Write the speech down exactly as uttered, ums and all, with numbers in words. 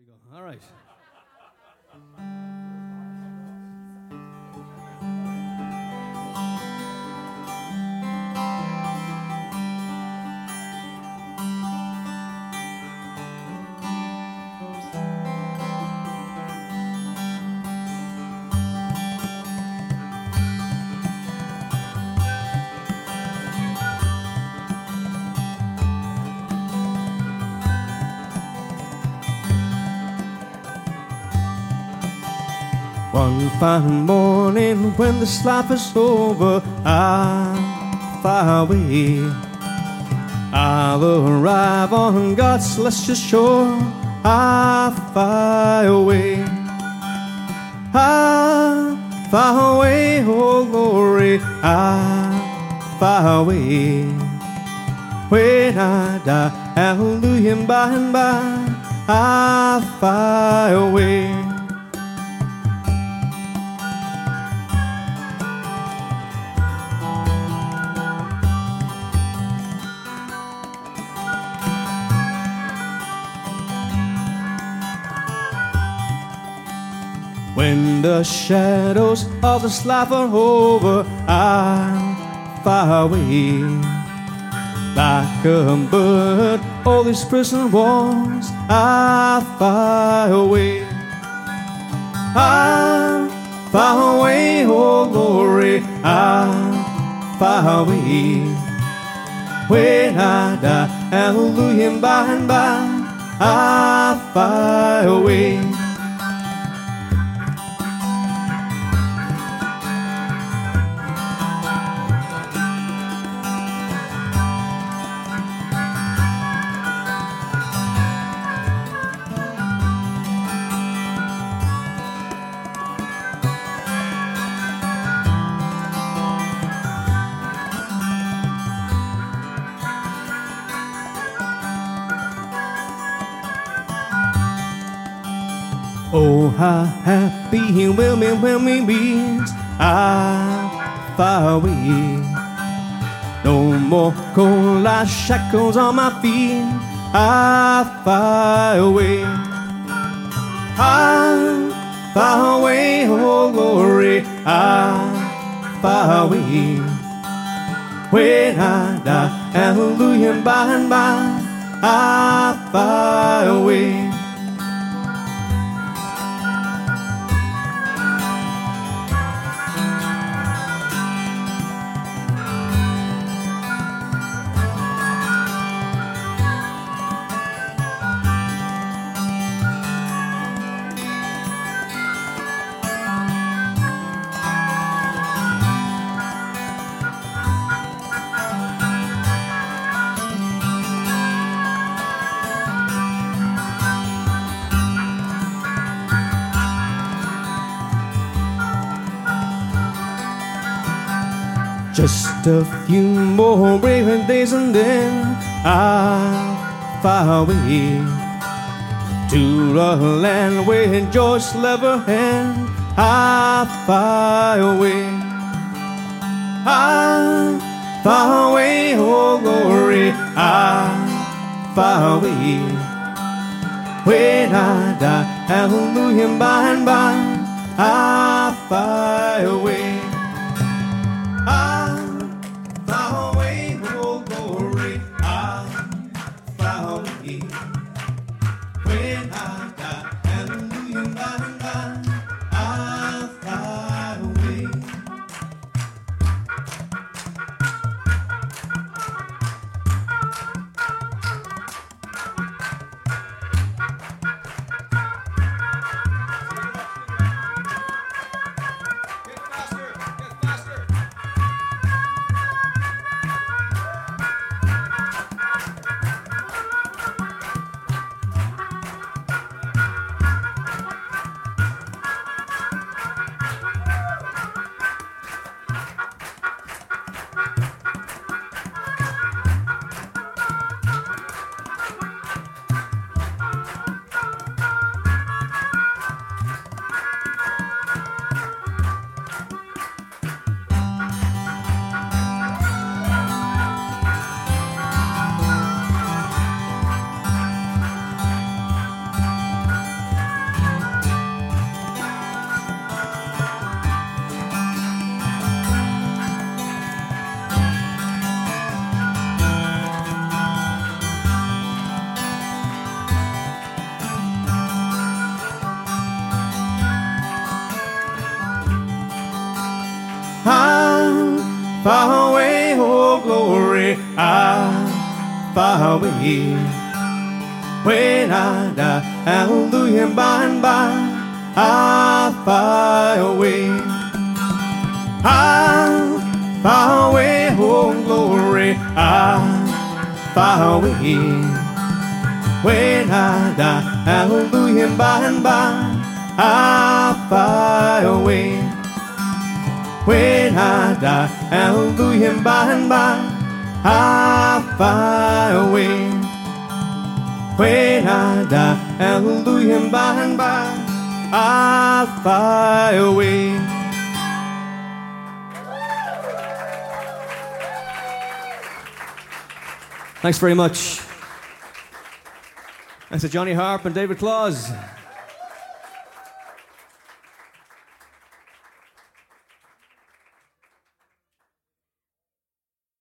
you go. All right. One fine morning when this life is over, I'm far away. I'll arrive on God's celestial shore, I'm far away. I'm far away, oh glory, I'm far away. When I die, hallelujah, by and by, I'm far away. When the shadows of this life are over, I'm far away. Like a bird, all these prison walls, I'm far away. I'm far away, oh glory, I'm far away. When I die, hallelujah, by and by, I'm far away. Oh, how happy he will be when we meet. I'm far away. No more cold like shackles on my feet. I'm far away. I'm far away, oh glory. I'm far away. When I die, hallelujah, by and by, I'm far away. Just a few more brave days and then I'm far away to a land where joy's never end. I'm far away. I'm far away, oh glory. I'm far away. When I die, hallelujah, by and by, I'm far away. I'm far away, oh glory, I'm far away. When I die, hallelujah, by and by, I'm far away. I'm far away, oh glory, I'm far away. When I die, hallelujah, by and by, I'm far away. When I die, hallelujah, by and by, I'm far away. When I die, hallelujah, by and by, I'm far away. Thanks very much. Thanks to Johnny Harp and David Claus.